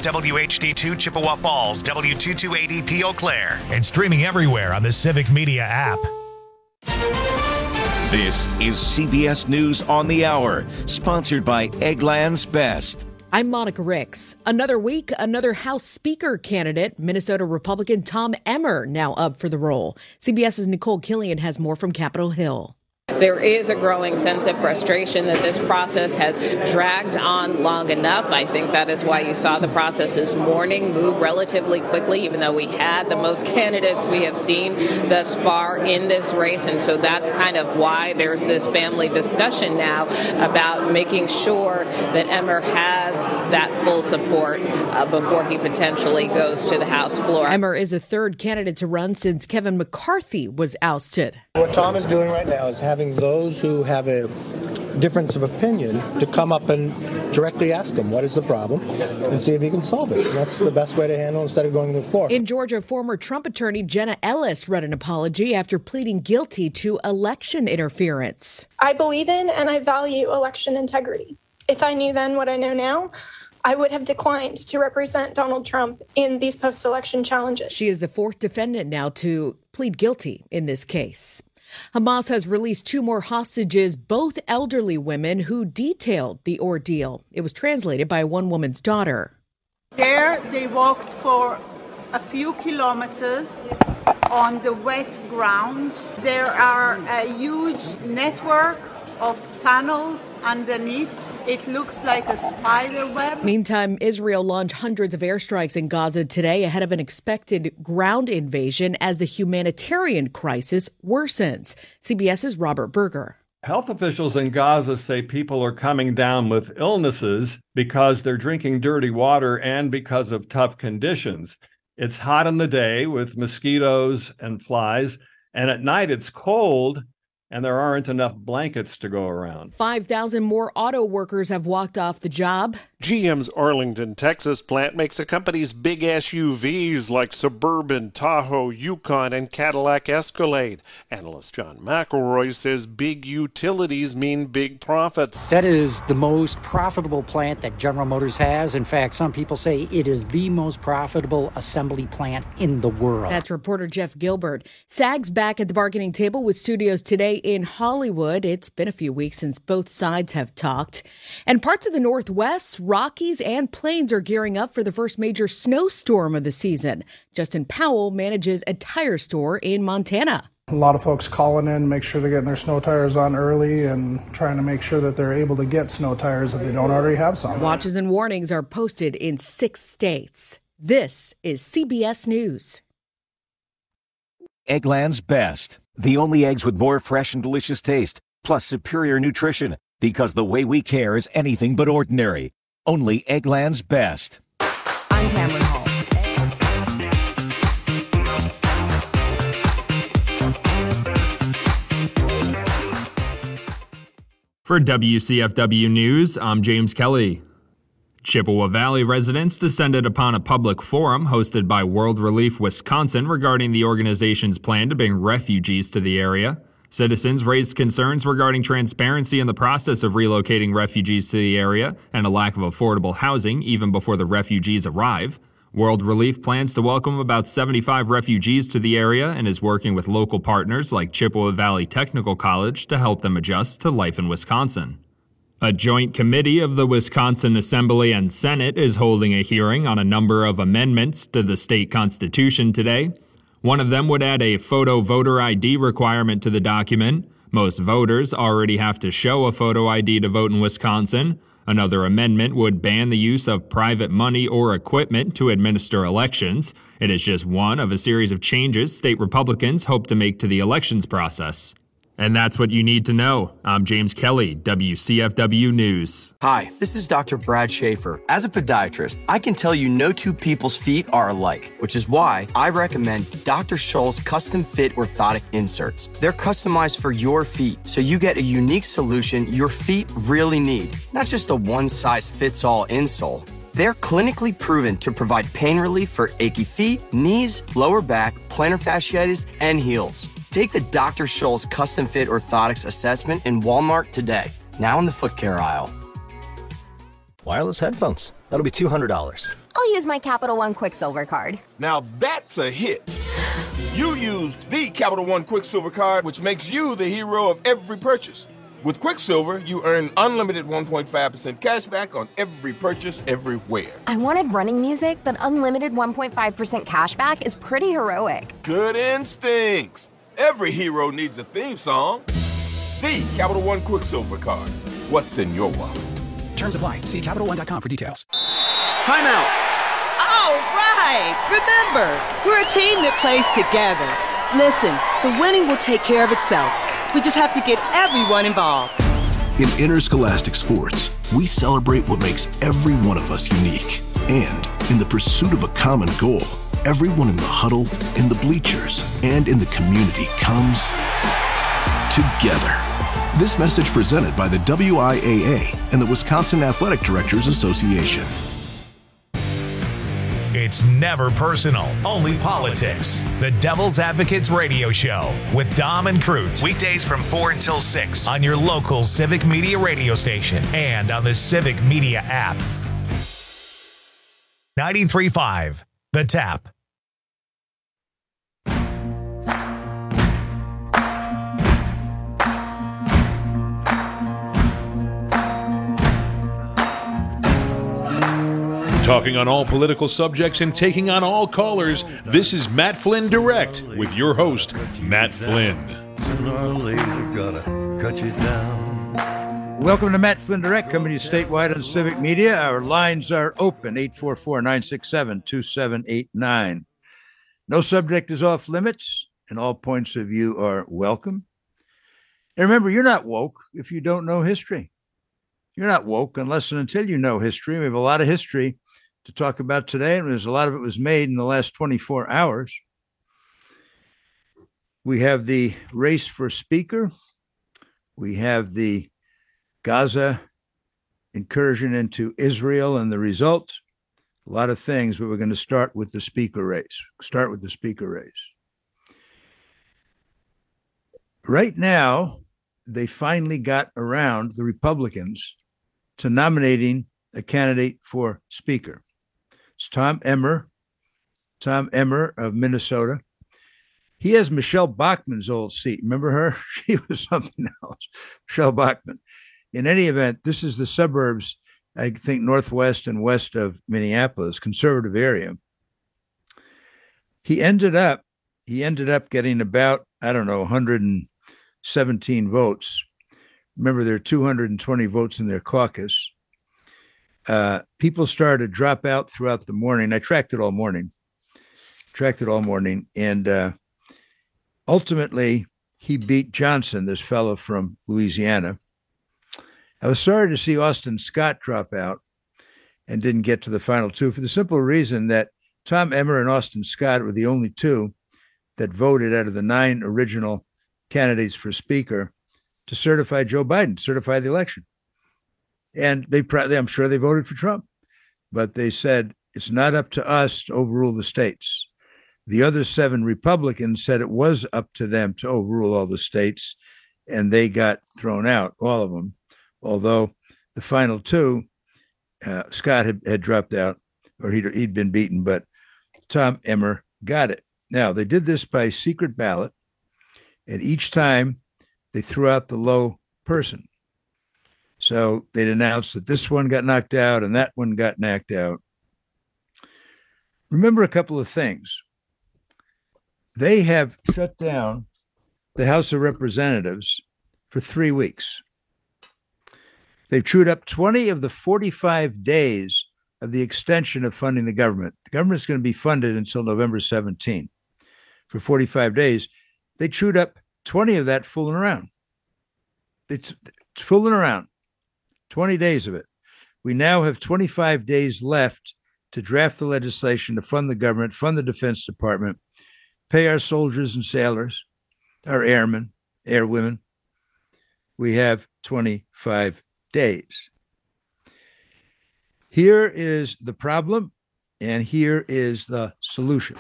WHD2 Chippewa Falls, W228EP Eau Claire. And streaming everywhere on the Civic Media app. This is CBS News on the Hour, sponsored by Eggland's Best. I'm Monica Ricks. Another week, another House Speaker candidate, Minnesota Republican Tom Emmer, now up for the role. CBS's Nicole Killian has more from Capitol Hill. There is a growing sense of frustration that this process has dragged on long enough. I think that is why you saw the process this morning move relatively quickly, even though we had the most candidates we have seen thus far in this race. And so that's kind of why there's this family discussion now about making sure that Emmer has that full support before he potentially goes to the House floor. Emmer is a third candidate to run since Kevin McCarthy was ousted. What Tom is doing right now is having those who have a difference of opinion to come up and directly ask him what is the problem and see if he can solve it. And that's the best way to handle it instead of going to the floor. In Georgia, former Trump attorney Jenna Ellis read an apology after pleading guilty to election interference. I believe in and I value election integrity. If I knew then what I know now, I would have declined to represent Donald Trump in these post-election challenges. She is the fourth defendant now to plead guilty in this case. Hamas has released 2 more hostages, both elderly women who detailed the ordeal. It was translated by one woman's daughter. There they walked for a few kilometers on the wet ground. There are a huge network of tunnels underneath. It looks like a spider web. Meantime, Israel launched hundreds of airstrikes in Gaza today ahead of an expected ground invasion as the humanitarian crisis worsens. CBS's Robert Berger. Health officials in Gaza say people are coming down with illnesses because they're drinking dirty water and because of tough conditions. It's hot in the day with mosquitoes and flies, and at night it's cold. And there aren't enough blankets to go around. 5,000 more auto workers have walked off the job. GM's Arlington, Texas plant makes the company's big SUVs like Suburban, Tahoe, Yukon, and Cadillac Escalade. Analyst John McElroy says big utilities mean big profits. That is the most profitable plant that General Motors has. In fact, some people say it is the most profitable assembly plant in the world. That's reporter Jeff Gilbert. SAG's back at the bargaining table with studios today in Hollywood. It's been a few weeks since both sides have talked. And parts of the Northwest, Rockies, and Plains are gearing up for the first major snowstorm of the season. Justin Powell manages a tire store in Montana. A lot of folks calling in, make sure they're getting their snow tires on early and trying to make sure that they're able to get snow tires if they don't already have some. Watches and warnings are posted in 6 states. This is CBS News. Eggland's Best. The only eggs with more fresh and delicious taste, plus superior nutrition, because the way we care is anything but ordinary. Only Eggland's Best. I'm Cameron Hall. For WCFW News, I'm James Kelly. Chippewa Valley residents descended upon a public forum hosted by World Relief Wisconsin regarding the organization's plan to bring refugees to the area. Citizens raised concerns regarding transparency in the process of relocating refugees to the area and a lack of affordable housing even before the refugees arrive. World Relief plans to welcome about 75 refugees to the area and is working with local partners like Chippewa Valley Technical College to help them adjust to life in Wisconsin. A joint committee of the Wisconsin Assembly and Senate is holding a hearing on a number of amendments to the state constitution today. One of them would add a photo voter ID requirement to the document. Most voters already have to show a photo ID to vote in Wisconsin. Another amendment would ban the use of private money or equipment to administer elections. It is just one of a series of changes state Republicans hope to make to the elections process. And that's what you need to know. I'm James Kelly, WCFW News. Hi, this is Dr. Brad Schaefer. As a podiatrist, I can tell you no two people's feet are alike, which is why I recommend Dr. Scholl's custom fit orthotic inserts. They're customized for your feet, so you get a unique solution your feet really need, not just a one-size-fits-all insole. They're clinically proven to provide pain relief for achy feet, knees, lower back, plantar fasciitis, and heels. Take the Dr. Scholl's Custom Fit Orthotics Assessment in Walmart today, now in the foot care aisle. Wireless headphones. That'll be $200. I'll use my Capital One Quicksilver card. Now that's a hit. You used the Capital One Quicksilver card, which makes you the hero of every purchase. With Quicksilver, you earn unlimited 1.5% cash back on every purchase everywhere. I wanted running music, but unlimited 1.5% cash back is pretty heroic. Good instincts. Every hero needs a theme song. The Capital One Quicksilver card. What's in your wallet? Terms apply. See CapitalOne.com for details. Timeout. All right. Remember, we're a team that plays together. Listen, the winning will take care of itself. We just have to get everyone involved. In interscholastic sports, we celebrate what makes every one of us unique. And in the pursuit of a common goal, everyone in the huddle, in the bleachers, and in the community comes together. This message presented by the WIAA and the Wisconsin Athletic Directors Association. It's never personal, only politics. The Devil's Advocates Radio Show with Dom and Cruz. Weekdays from 4 until 6 on your local Civic Media radio station and on the Civic Media app. 93.5, The Tap. Talking on all political subjects and taking on all callers, this is Matt Flynn Direct with your host, Matt Flynn. Sooner or later, gotta cut you down. Welcome to Matt Flynn Direct, coming to you statewide on Civic Media. Our lines are open, 844-967-2789. No subject is off limits, and all points of view are welcome. And remember, you're not woke if you don't know history. You're not woke unless and until you know history. We have a lot of history to talk about today, and there's a lot of it was made in the last 24 hours. We have the race for speaker. We have the Gaza incursion into Israel and the result. A lot of things, but we're going to start with the speaker race. Right now, they finally got around, the Republicans, to nominating a candidate for speaker. It's Tom Emmer of Minnesota. He has Michelle Bachmann's old seat. Remember her? She was something else. Michelle Bachmann. In any event, this is the suburbs, I think, northwest and west of Minneapolis, conservative area. He ended up getting about, 117 votes. Remember, there are 220 votes in their caucus. People started to drop out throughout the morning. I tracked it all morning. And ultimately, he beat Johnson, this fellow from Louisiana. I was sorry to see Austin Scott drop out and didn't get to the final two for the simple reason that Tom Emmer and Austin Scott were the only two that voted out of the 9 original candidates for speaker to certify Joe Biden, certify the election. And I'm sure they voted for Trump, but they said it's not up to us to overrule the states. The other 7 Republicans said it was up to them to overrule all the states, and they got thrown out, all of them. Although the final 2, Scott had dropped out, or he'd been beaten, but Tom Emmer got it. Now, they did this by secret ballot, and each time they threw out the low person. So they'd announce that this one got knocked out and that one got knocked out. Remember a couple of things. They have shut down the House of Representatives for 3 weeks. They've chewed up 20 of the 45 days of the extension of funding the government. The government's going to be funded until November 17 for 45 days. They chewed up 20 of that fooling around. It's fooling around. 20 days of it. We now have 25 days left to draft the legislation to fund the government, fund the Defense Department, pay our soldiers and sailors, our airmen, airwomen. We have 25 days. Here is the problem, and here is the solution.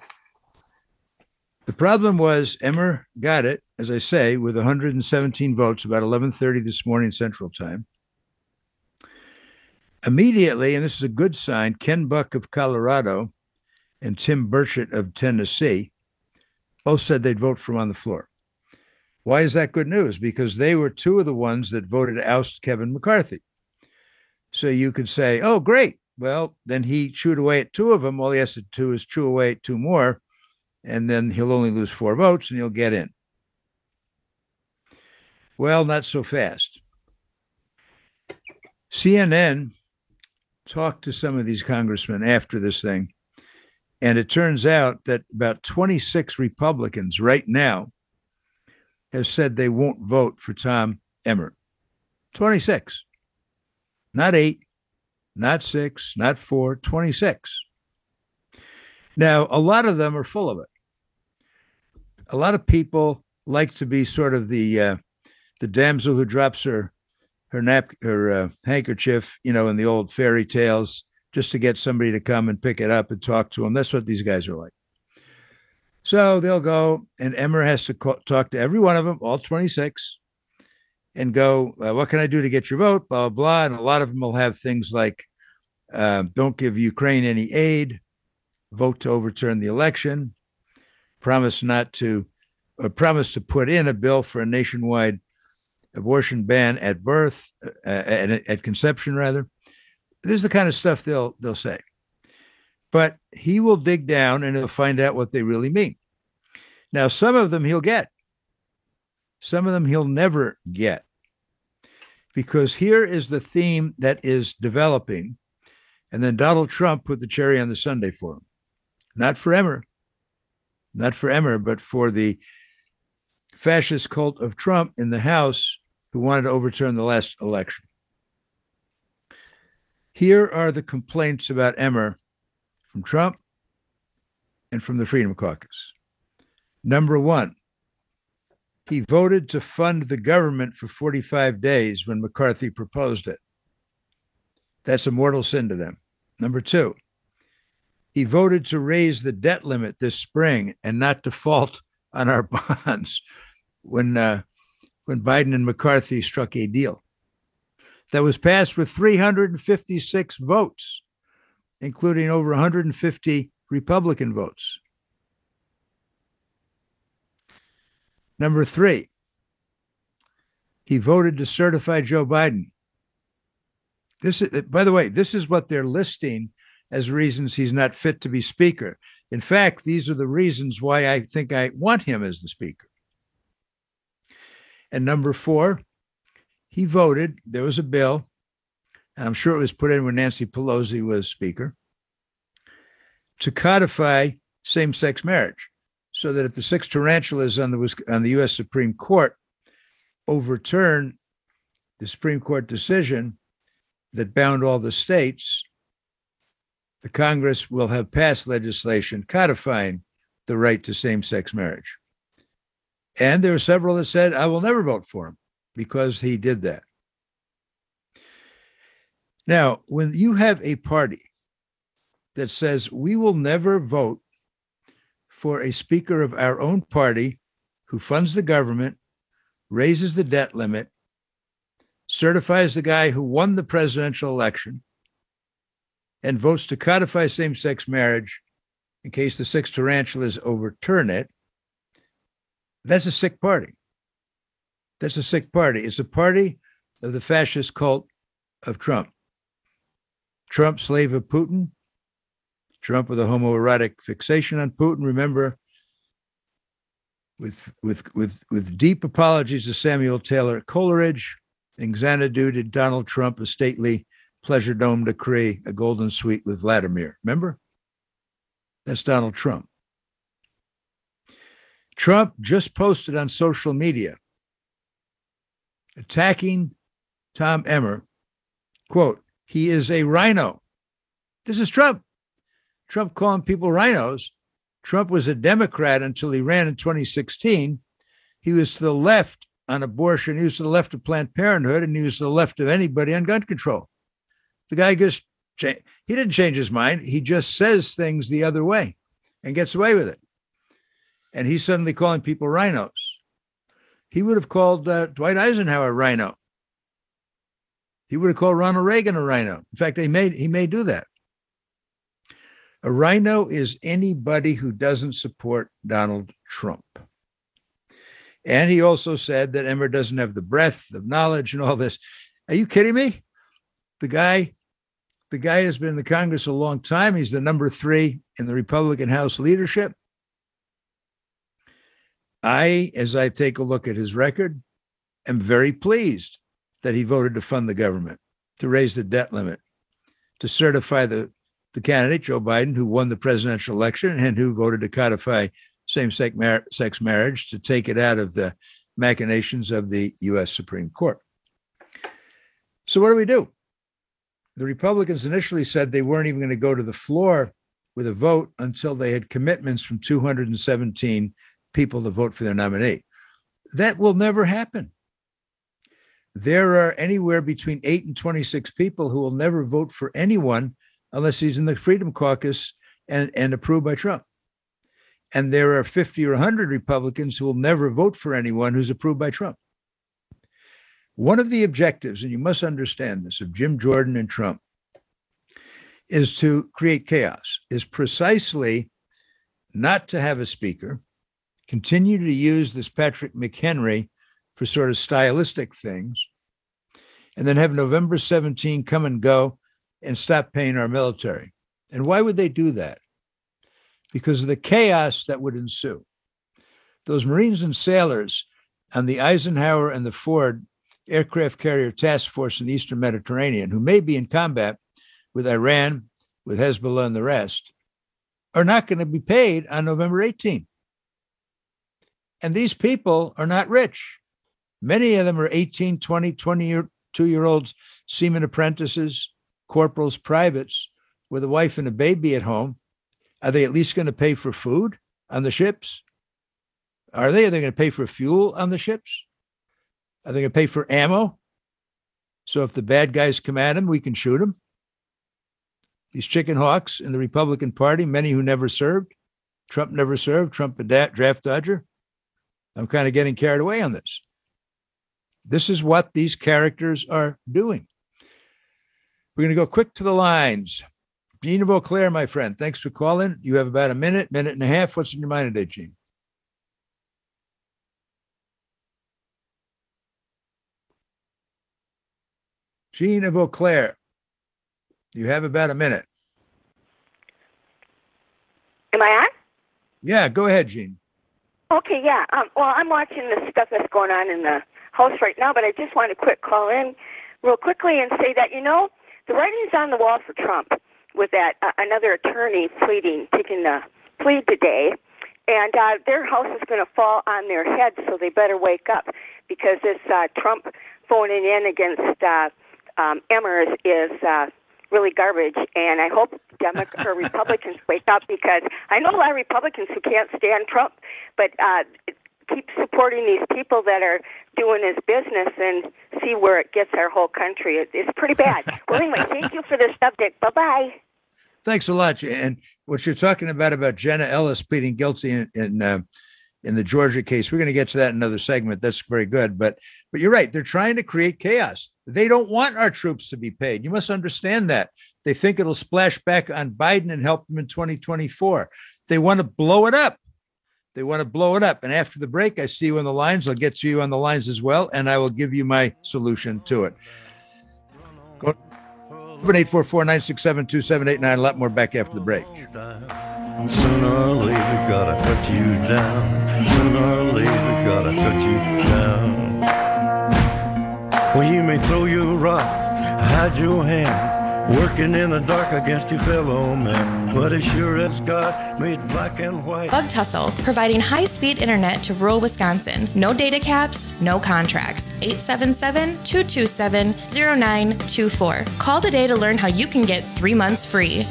The problem was Emmer got it, as I say, with 117 votes, about 11:30 this morning Central Time. Immediately, and this is a good sign, Ken Buck of Colorado and Tim Burchett of Tennessee both said they'd vote for him on the floor. Why is that good news? Because they were two of the ones that voted to oust Kevin McCarthy. So you could say, oh, great. Well, then he chewed away at two of them. All he has to do is chew away at two more, and then he'll only lose 4 votes and he'll get in. Well, not so fast. CNN talked to some of these congressmen after this thing, and it turns out that about 26 Republicans right now have said they won't vote for Tom Emmer. 26. Not 8, not 6, not 4, 26. Now, a lot of them are full of it. A lot of people like to be sort of the damsel who drops her handkerchief, in the old fairy tales, just to get somebody to come and pick it up and talk to them. That's what these guys are like. So they'll go, and Emmer has to talk to every one of them, all 26, and go, what can I do to get your vote? Blah, blah, blah. And a lot of them will have things like, don't give Ukraine any aid, vote to overturn the election, promise to put in a bill for a nationwide abortion ban at birth, at conception, rather. This is the kind of stuff they'll say. But he will dig down and he'll find out what they really mean. Now, some of them he'll get. Some of them he'll never get. Because here is the theme that is developing. And then Donald Trump put the cherry on the sundae for him. Not for Emmer. Not for Emmer, but for the fascist cult of Trump in the House who wanted to overturn the last election. Here are the complaints about Emmer from Trump and from the Freedom Caucus. Number 1, he voted to fund the government for 45 days when McCarthy proposed it. That's a mortal sin to them. Number 2, he voted to raise the debt limit this spring and not default on our bonds when Biden and McCarthy struck a deal that was passed with 356 votes, including over 150 Republican votes. Number 3, he voted to certify Joe Biden. This is, by the way, this is what they're listing as reasons he's not fit to be speaker. In fact, these are the reasons why I think I want him as the speaker. And number 4, he voted, there was a bill, and I'm sure it was put in when Nancy Pelosi was speaker, to codify same-sex marriage, so that if the 6 tarantulas on the U.S. Supreme Court overturn the Supreme Court decision that bound all the states, the Congress will have passed legislation codifying the right to same-sex marriage. And there were several that said, I will never vote for him because he did that. Now, when you have a party that says we will never vote for a speaker of our own party who funds the government, raises the debt limit, certifies the guy who won the presidential election, and votes to codify same-sex marriage in case the 6 tarantulas overturn it, that's a sick party. That's a sick party. It's a party of the fascist cult of Trump. Trump, slave of Putin. Trump with a homoerotic fixation on Putin. Remember, with deep apologies to Samuel Taylor Coleridge, in Xanadu did Donald Trump a stately pleasure dome decree, a golden suite with Vladimir. Remember? That's Donald Trump. Trump just posted on social media attacking Tom Emmer, quote, he is a rhino. This is Trump. Trump calling people rhinos. Trump was a Democrat until he ran in 2016. He was to the left on abortion. He was to the left of Planned Parenthood, and he was to the left of anybody on gun control. The guy he didn't change his mind. He just says things the other way and gets away with it. And he's suddenly calling people rhinos. He would have called Dwight Eisenhower rhino. He would have called Ronald Reagan a rhino. In fact, he may do that. A rhino is anybody who doesn't support Donald Trump. And he also said that Emmer doesn't have the breadth of knowledge and all this. Are you kidding me? The guy has been in the Congress a long time. He's the number 3 in the Republican House leadership. As I take a look at his record, am very pleased that he voted to fund the government, to raise the debt limit, to certify the candidate, Joe Biden, who won the presidential election and who voted to codify same-sex marriage, to take it out of the machinations of the U.S. Supreme Court. So what do? The Republicans initially said they weren't even going to go to the floor with a vote until they had commitments from 217 people to vote for their nominee. That will never happen. There are anywhere between 8 and 26 people who will never vote for anyone unless he's in the Freedom Caucus and approved by Trump. And there are 50 or 100 Republicans who will never vote for anyone who's approved by Trump. One of the objectives, and you must understand this, of Jim Jordan and Trump is to create chaos, is precisely not to have a speaker, continue to use this Patrick McHenry for sort of stylistic things, and then have November 17 come and go and stop paying our military. And why would they do that? Because of the chaos that would ensue. Those Marines and sailors on the Eisenhower and the Ford aircraft carrier task force in the Eastern Mediterranean, who may be in combat with Iran, with Hezbollah and the rest, are not going to be paid on November 18. And these people are not rich. Many of them are 18, 20, 22-year-olds, seaman apprentices, corporals, privates, with a wife and a baby at home. Are they at least going to pay for food on the ships? Are they going to pay for fuel on the ships? Are they going to pay for ammo? So if the bad guys come at them, we can shoot them. These chicken hawks in the Republican Party, many who never served. Trump never served. Trump a draft dodger. I'm kind of getting carried away on this. This is what these characters are doing. We're going to go quick to the lines. Gene of Eau Claire, my friend, thanks for calling. You have about a minute and a half. What's in your mind today, Gene? Gene of Eau Claire, you have about a minute. Am I on? Yeah, go ahead, Gene. Okay, yeah. Well, I'm watching the stuff that's going on in the House right now, but I just want to quick call in real quickly and say that, the writing's on the wall for Trump with that another attorney taking the plea today, and their house is going to fall on their heads, so they better wake up, because this Trump phoning in against Emmer is really garbage, and I hope Republicans wake up, because I know a lot of Republicans who can't stand Trump, but keep supporting these people that are doing his business and see where it gets our whole country. It's pretty bad. Well, anyway, thank you for the subject. Bye-bye. Thanks a lot. And what you're talking about Jenna Ellis pleading guilty in the Georgia case, we're going to get to that in another segment. That's very good. But you're right. They're trying to create chaos. They don't want our troops to be paid. You must understand that. They think it'll splash back on Biden and help them in 2024. They want to blow it up. And after the break, I see you on the lines. I'll get to you on the lines as well, and I will give you my solution to it. Go 844-967-2789. A lot more back after the break. Sooner or later, gotta cut you down. Sooner or later, gotta cut you down. Well, you may throw your rock, hide your hand, working in the dark against your fellow man. But as sure as God made black and white. Bug Tussle, providing high-speed internet to rural Wisconsin. No data caps, no contracts. 877-227-0924. Call today to learn how you can get 3 months free.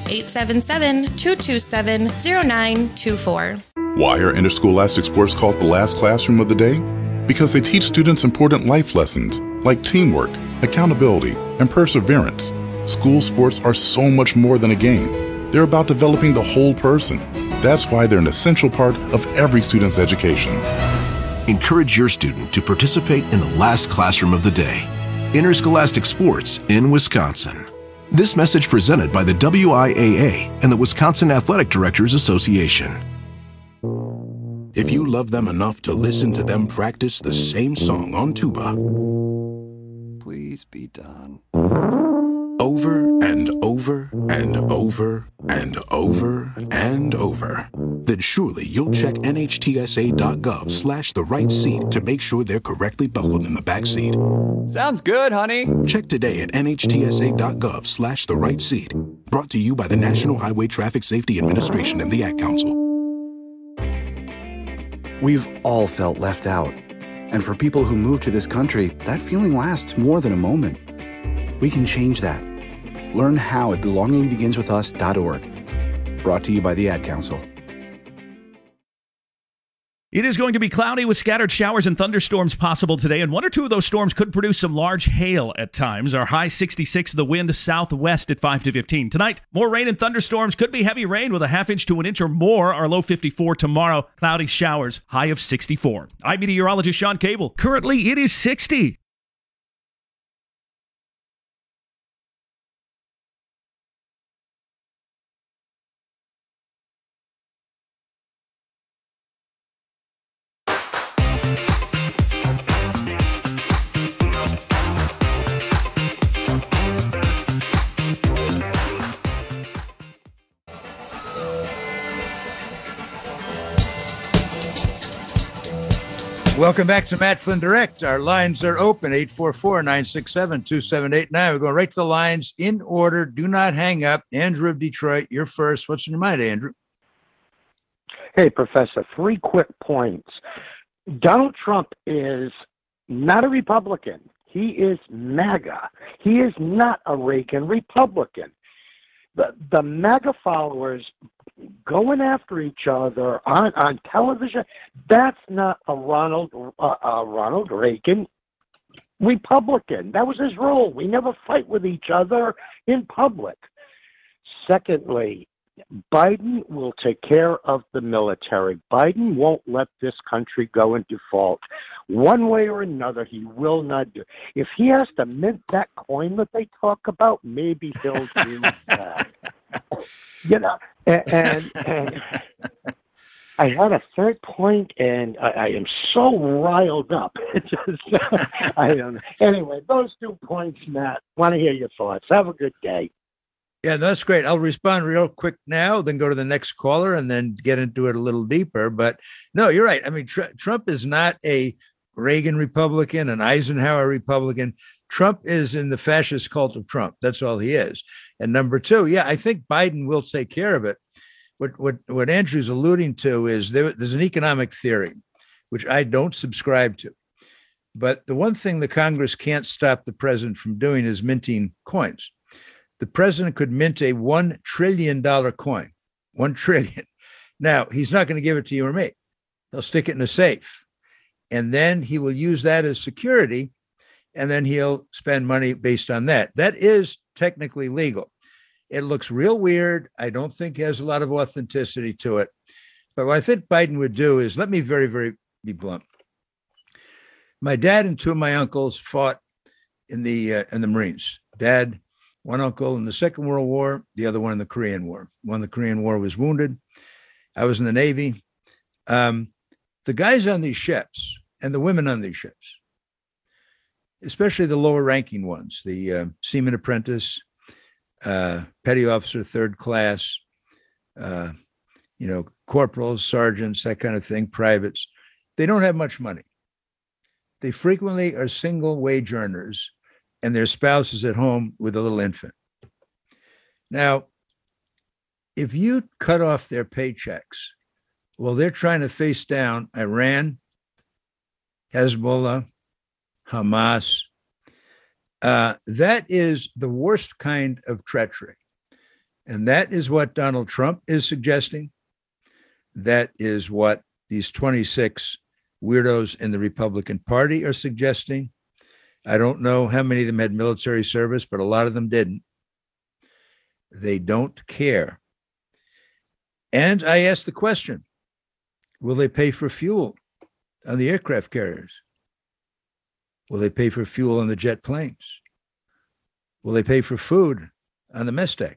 877-227-0924. Why are interscholastic sports called the last classroom of the day? Because they teach students important life lessons like teamwork, accountability, and perseverance. School sports are so much more than a game. They're about developing the whole person. That's why they're an essential part of every student's education. Encourage your student to participate in the last classroom of the day. interscholastic sports in Wisconsin. This message presented by the WIAA and the Wisconsin Athletic Directors Association. If you love them enough to listen to them practice the same song on tuba, please be done. Over and over and over and over and over, then surely you'll check NHTSA.gov/the right seat to make sure they're correctly buckled in the back seat. Sounds good, honey. Check today at NHTSA.gov/the right seat. Brought to you by the National Highway Traffic Safety Administration and the Ad Council. We've all felt left out. And for people who move to this country, that feeling lasts more than a moment. We can change that. Learn how at belongingbeginswithus.org. Brought to you by the Ad Council. It is going to be cloudy with scattered showers and thunderstorms possible today, and one or two of those storms could produce some large hail at times. Our high 66, the wind southwest at 5 to 15. Tonight, more rain and thunderstorms. Could be heavy rain with a half inch to an inch or more. Our low 54 tomorrow. Cloudy showers, high of 64. I'm meteorologist Sean Cable. Currently, it is 60. Welcome back to Matt Flynn Direct. Our lines are open, 844-967-2789. We're going right to the lines in order. Do not hang up. Andrew of Detroit, you're first. What's in your mind, Andrew? Hey, Professor, 3 quick points. Donald Trump is not a Republican. He is MAGA. He is not a Reagan Republican. The MAGA followers going after each other on television, that's not a Ronald Reagan Republican. That was his role. We never fight with each other in public. Secondly, Biden will take care of the military. Biden won't let this country go in default. One way or another, he will not do. If he has to mint that coin that they talk about, maybe he'll do that. You know, and I had a third point, and I am so riled up. I don't know. Anyway, those 2 points, Matt. Want to hear your thoughts. Have a good day. Yeah, that's great. I'll respond real quick now, then go to the next caller and then get into it a little deeper. But no, you're right. I mean, Trump is not a Reagan Republican, an Eisenhower Republican. Trump is in the fascist cult of Trump. That's all he is. And number 2, yeah, I think Biden will take care of it. What Andrew's alluding to is there's an economic theory, which I don't subscribe to. But the one thing the Congress can't stop the president from doing is minting coins. The president could mint a $1 trillion coin, 1 trillion. Now, he's not going to give it to you or me. He'll stick it in a safe. And then he will use that as security. And then he'll spend money based on that. That is technically legal. It looks real weird. I don't think has a lot of authenticity to it. But what I think Biden would do is, let me very, very be blunt. My dad and 2 of my uncles fought in the Marines. Dad, one uncle in the Second World War, the other one in the Korean War. One in the Korean War was wounded. I was in the Navy. The guys on these ships and the women on these ships, especially the lower ranking ones, the seaman apprentice, petty officer, 3rd class, corporals, sergeants, that kind of thing, privates, they don't have much money. They frequently are single wage earners and their spouse is at home with a little infant. Now, if you cut off their paychecks, well, they're trying to face down Iran, Hezbollah, Hamas. That is the worst kind of treachery. And that is what Donald Trump is suggesting. That is what these 26 weirdos in the Republican Party are suggesting. I don't know how many of them had military service, but a lot of them didn't. They don't care. And I asked the question, will they pay for fuel on the aircraft carriers? Will they pay for fuel on the jet planes? Will they pay for food on the mess deck?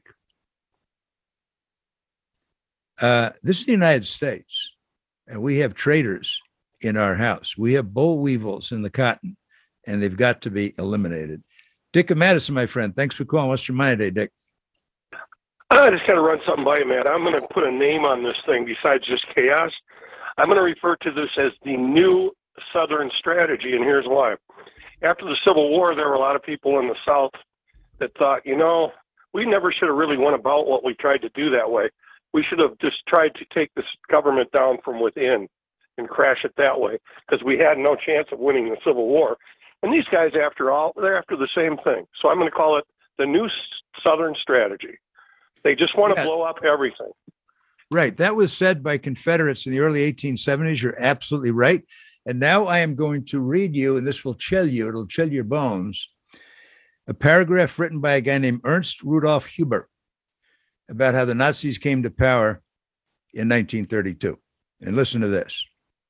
This is the United States, and we have traitors in our house. We have boll weevils in the cotton, and they've got to be eliminated. Dick of Madison, my friend, thanks for calling. What's your mind today, Dick? I just got to run something by you, Matt. I'm going to put a name on this thing besides just chaos. I'm going to refer to this as the new Southern strategy, and here's why. After the Civil War, there were a lot of people in the South that thought, we never should have really went about what we tried to do that way. We should have just tried to take this government down from within and crash it that way because we had no chance of winning the Civil War. And these guys, after all, they're after the same thing. So I'm going to call it the new Southern strategy. They just want to blow up everything. Right. That was said by Confederates in the early 1870s. You're absolutely right. And now I am going to read you, and this will chill you. It'll chill your bones. A paragraph written by a guy named Ernst Rudolf Huber about how the Nazis came to power in 1932. And listen to this.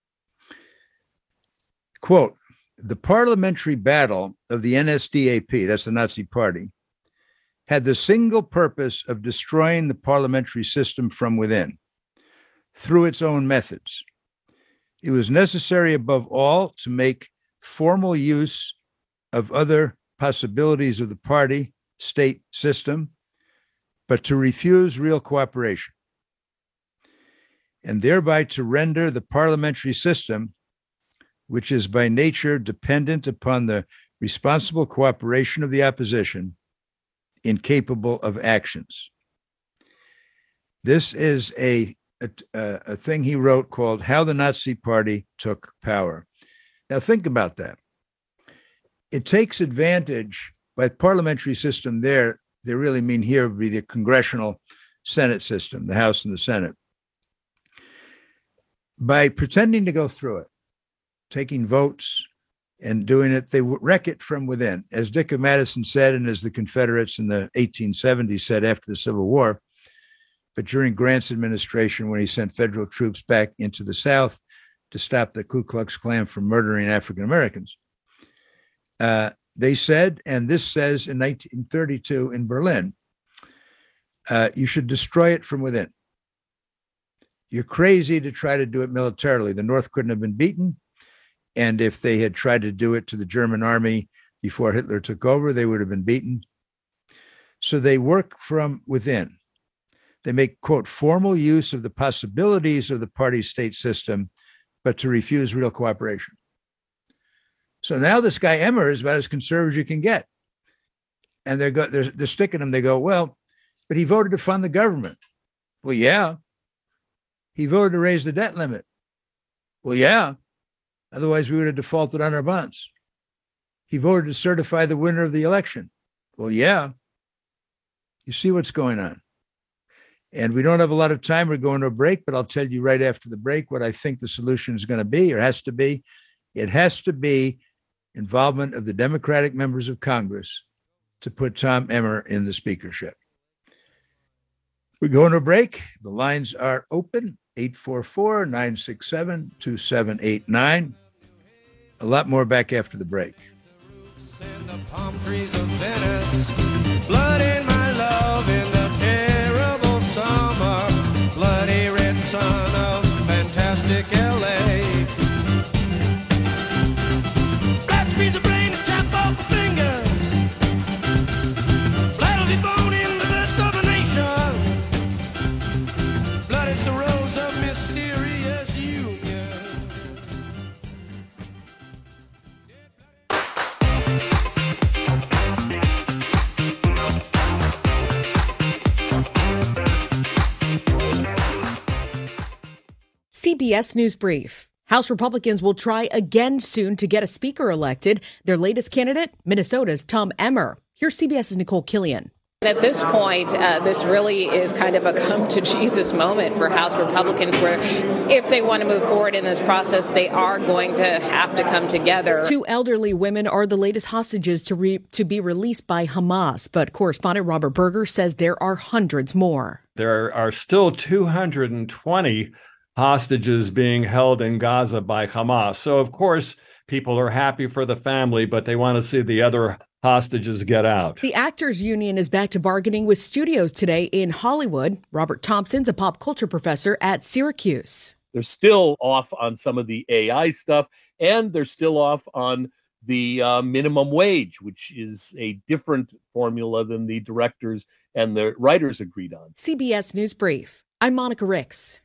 Quote, the parliamentary battle of the NSDAP, that's the Nazi Party, had the single purpose of destroying the parliamentary system from within through its own methods. It was necessary above all to make formal use of other possibilities of the party state system, but to refuse real cooperation, and thereby to render the parliamentary system, which is by nature dependent upon the responsible cooperation of the opposition, incapable of actions. This is a thing he wrote called How the Nazi Party Took Power. Now think about that. It takes advantage by parliamentary system there. They really mean here would be the congressional Senate system, the House and the Senate. By pretending to go through it, taking votes and doing it, they wreck it from within. As Dick of Madison said, and as the Confederates in the 1870s said after the Civil War, but during Grant's administration, when he sent federal troops back into the South to stop the Ku Klux Klan from murdering African Americans, they said, and this says in 1932 in Berlin, you should destroy it from within. You're crazy to try to do it militarily. The North couldn't have been beaten. And if they had tried to do it to the German army before Hitler took over, they would have been beaten. So they work from within. They make, quote, formal use of the possibilities of the party state system, but to refuse real cooperation. So now this guy Emmer is about as conservative as you can get. And they're sticking him. They go, well, but he voted to fund the government. Well, yeah. He voted to raise the debt limit. Well, yeah. Otherwise, we would have defaulted on our bonds. He voted to certify the winner of the election. Well, yeah. You see what's going on. And we don't have a lot of time. We're going to a break, but I'll tell you right after the break what I think the solution is going to be, or has to be. It has to be involvement of the Democratic members of Congress to put Tom Emmer in the speakership. We're going to a break. The lines are open, 844-967-2789. A lot more back after the break. The palm trees of Venice, blood in my love in the terrible summer, bloody red sun of fantastic LA. Blood squeeze the brain and chop off the fingers, blood will be born in the birth of a nation, blood is the rose of mysterious union. CBS News Brief. House Republicans will try again soon to get a speaker elected. Their latest candidate, Minnesota's Tom Emmer. Here's CBS's Nicole Killian. At this point, this really is kind of a come-to-Jesus moment for House Republicans, where if they want to move forward in this process, they are going to have to come together. 2 elderly women are the latest hostages to be released by Hamas, but correspondent Robert Berger says there are hundreds more. There are still 220 hostages being held in Gaza by Hamas. So, of course, people are happy for the family, but they want to see the other hostages get out. The Actors Union is back to bargaining with studios today in Hollywood. Robert Thompson's a pop culture professor at Syracuse. They're still off on some of the AI stuff, and they're still off on the minimum wage, which is a different formula than the directors and the writers agreed on. CBS News Brief. I'm Monica Ricks.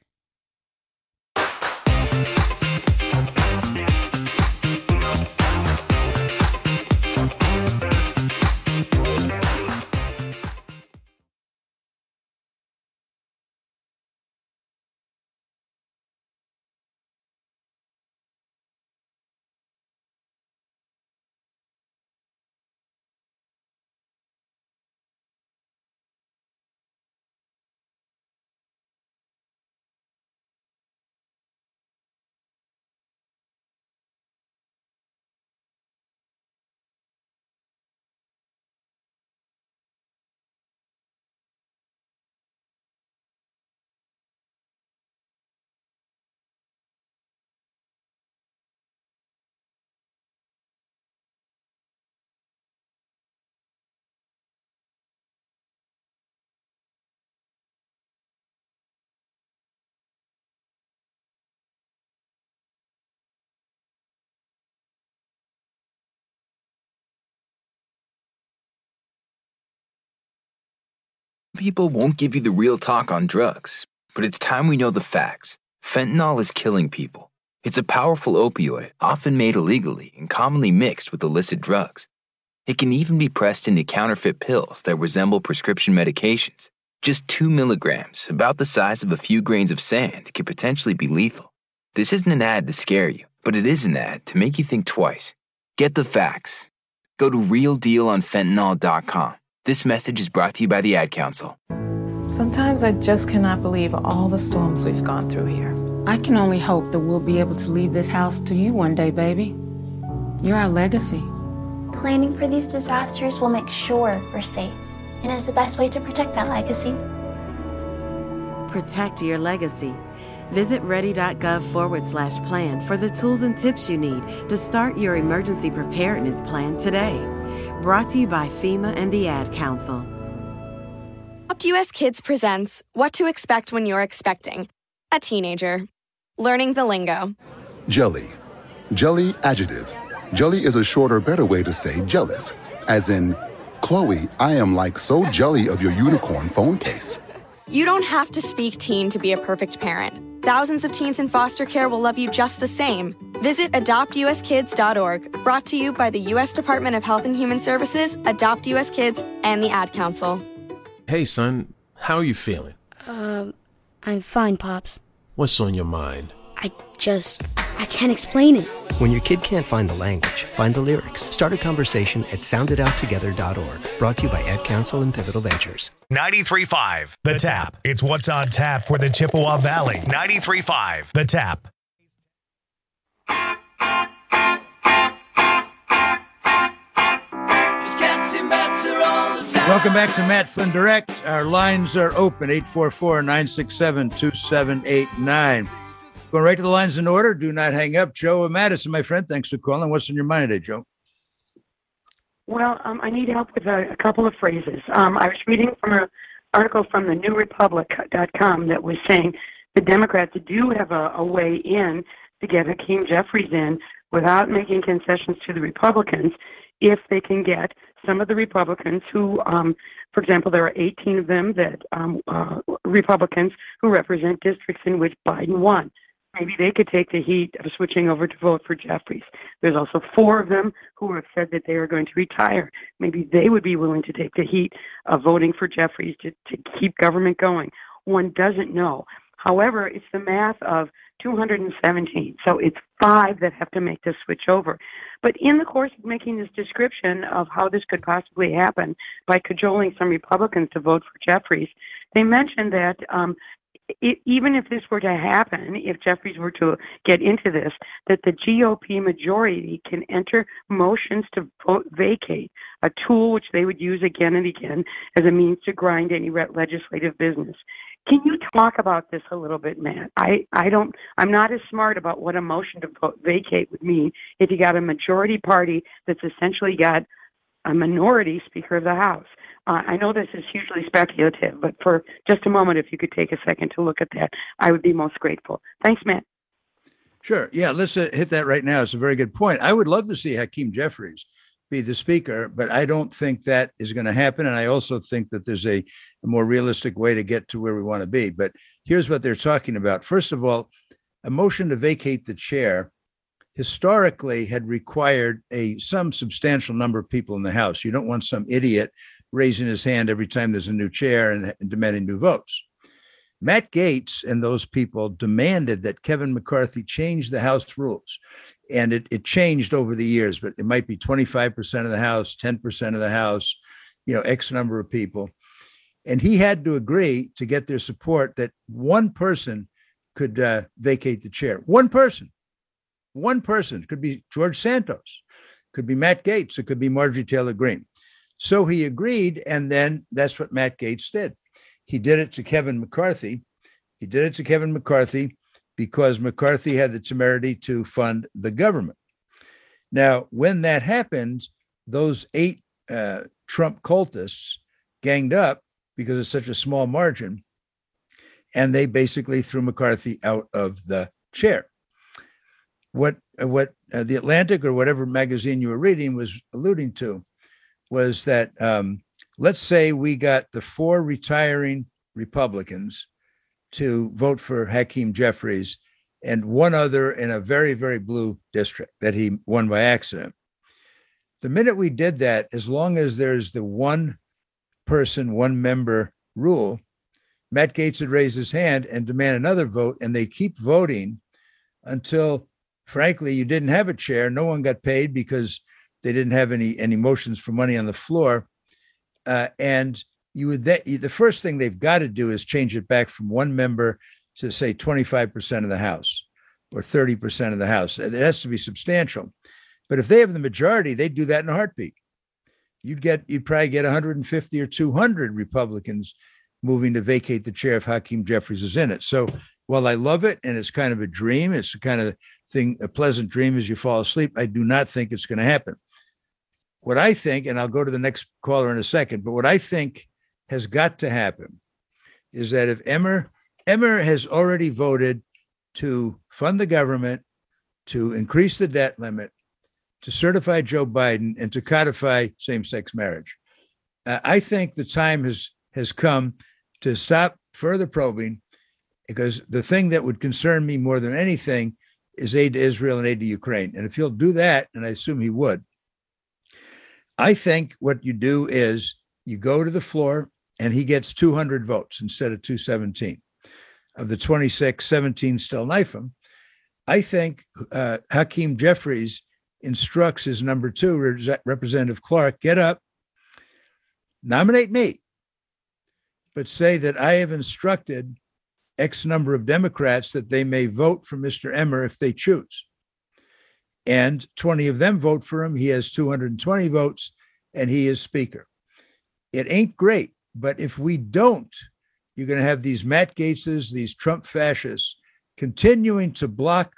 People won't give you the real talk on drugs, but it's time we know the facts. Fentanyl is killing people. It's a powerful opioid, often made illegally and commonly mixed with illicit drugs. It can even be pressed into counterfeit pills that resemble prescription medications. Just 2 milligrams, about the size of a few grains of sand, could potentially be lethal. This isn't an ad to scare you, but it is an ad to make you think twice. Get the facts. Go to realdealonfentanyl.com. This message is brought to you by the Ad Council. Sometimes I just cannot believe all the storms we've gone through here. I can only hope that we'll be able to leave this house to you one day, baby. You're our legacy. Planning for these disasters will make sure we're safe, and is the best way to protect that legacy. Protect your legacy. Visit ready.gov/plan for the tools and tips you need to start your emergency preparedness plan today. Brought to you by FEMA and the Ad Council. Adopt US Kids presents What to Expect When You're Expecting a Teenager. Learning the lingo. Jelly. Jelly adjective. Jelly is a shorter, better way to say jealous. As in, Chloe, I am like so jelly of your unicorn phone case. You don't have to speak teen to be a perfect parent. Thousands of teens in foster care will love you just the same. Visit adoptuskids.org, brought to you by the U.S. Department of Health and Human Services, Adopt U.S. Kids, and the Ad Council. Hey, son, how are you feeling? I'm fine, Pops. What's on your mind? I can't explain it. When your kid can't find the language, find the lyrics. Start a conversation at sounditouttogether.org. Brought to you by Ad Council and Pivotal Ventures. 93.5 The Tap. It's what's on tap for the Chippewa Valley. 93.5 The Tap. Welcome back to Matt Flynn Direct. Our lines are open, 844-967-2789. Going right to the lines in order. Do not hang up. Joe Madison, my friend, thanks for calling. What's on your mind today, Joe? Well, I need help with a couple of phrases. I was reading from an article from the newrepublic.com that was saying the Democrats do have a way in to get Hakeem Jeffries in without making concessions to the Republicans if they can get some of the Republicans who, for example, there are 18 of them that Republicans who represent districts in which Biden won. Maybe they could take the heat of switching over to vote for Jeffries. There's also 4 of them who have said that they are going to retire. Maybe they would be willing to take the heat of voting for Jeffries to keep government going. One doesn't know. However, it's the math of 217. So it's 5 that have to make this switch over. But in the course of making this description of how this could possibly happen by cajoling some Republicans to vote for Jeffries, they mentioned that even if this were to happen, if Jeffries were to get into this, that the GOP majority can enter motions to vacate, a tool which they would use again and again as a means to grind any legislative business. Can you talk about this a little bit, Matt? I'm not as smart about what a motion to vacate would mean if you got a majority party that's essentially got a minority Speaker of the House. I know this is hugely speculative, but for just a moment, if you could take a second to look at that, I would be most grateful. Thanks, Matt. Sure. Yeah, let's hit that right now. It's a very good point. I would love to see Hakeem Jeffries be the Speaker, but I don't think that is going to happen. And I also think that there's a more realistic way to get to where we want to be. But here's what they're talking about. First of all, a motion to vacate the chair historically had required some substantial number of people in the House. You don't want some idiot raising his hand every time there's a new chair and demanding new votes. Matt Gaetz and those people demanded that Kevin McCarthy change the House rules. And it changed over the years, but it might be 25% of the House, 10% of the House, X number of people. And he had to agree to get their support that one person could vacate the chair. One person. It could be George Santos, could be Matt Gaetz, it could be Marjorie Taylor Greene. So he agreed, and then that's what Matt Gaetz did. He did it to Kevin McCarthy. Because McCarthy had the temerity to fund the government. Now, when that happened, those 8 Trump cultists ganged up because it's such a small margin, and they basically threw McCarthy out of the chair. What the Atlantic or whatever magazine you were reading was alluding to was that let's say we got the 4 retiring Republicans to vote for Hakeem Jeffries and one other in a very, very blue district that he won by accident. The minute we did that, as long as there's the one person, one member rule, Matt Gaetz would raise his hand and demand another vote, and they keep voting until, frankly, you didn't have a chair. No one got paid because they didn't have any motions for money on the floor. And the first thing they've got to do is change it back from one member to, say, 25% of the House or 30% of the House. It has to be substantial. But if they have the majority, they'd do that in a heartbeat. You'd probably get 150 or 200 Republicans moving to vacate the chair if Hakeem Jeffries is in it. So while I love it and it's kind of a dream, it's the kind of thing, a pleasant dream as you fall asleep, I do not think it's going to happen. What I think, and I'll go to the next caller in a second, but what I think has got to happen is that if Emmer has already voted to fund the government, to increase the debt limit, to certify Joe Biden, and to codify same-sex marriage. I think the time has come to stop further probing, because the thing that would concern me more than anything is aid to Israel and aid to Ukraine. And if he'll do that, and I assume he would, I think what you do is you go to the floor and he gets 200 votes instead of 217. Of the 26, 17 still knife him. I think Hakeem Jeffries instructs his number 2, Representative Clark, get up, nominate me, but say that I have instructed X number of Democrats that they may vote for Mr. Emmer if they choose. And 20 of them vote for him. He has 220 votes, and he is Speaker. It ain't great, but if we don't, you're going to have these Matt Gaetzes, these Trump fascists, continuing to block.